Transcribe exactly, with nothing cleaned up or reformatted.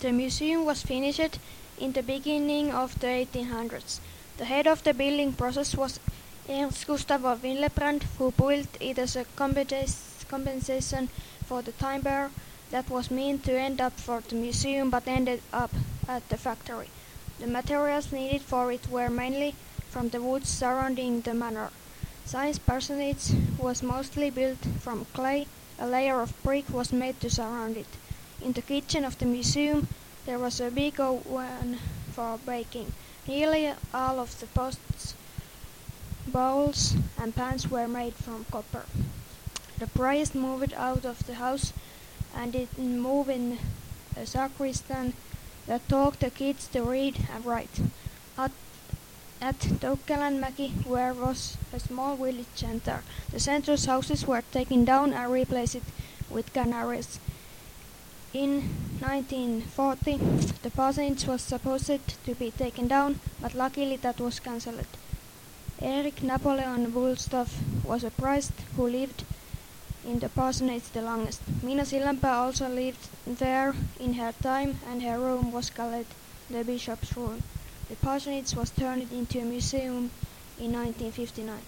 The museum was finished in the beginning of the eighteen hundreds. The head of the building process was Ernst Gustav Willebrand, who built it as a compensation for the timber that was meant to end up for the museum but ended up at the factory. The materials needed for it were mainly from the woods surrounding the manor. Science parsonage was mostly built from clay. A layer of brick was made to surround it. In the kitchen of the museum there was a big oven for baking. Nearly all of the pots, bowls and pans were made from copper. The priest moved out of the house and did move in a sacristan that taught the kids to read and write. At, at Toukkalanmäki, where was a small village center, the center's houses were taken down and replaced with canneries. In nineteen forty, the parsonage was supposed to be taken down, but luckily that was cancelled. Erik Napoleon Wulstaff was a priest who lived in the parsonage the longest. Miina Sillanpää also lived there in her time, and her room was called the bishop's room. The parsonage was turned into a museum in nineteen fifty-nine.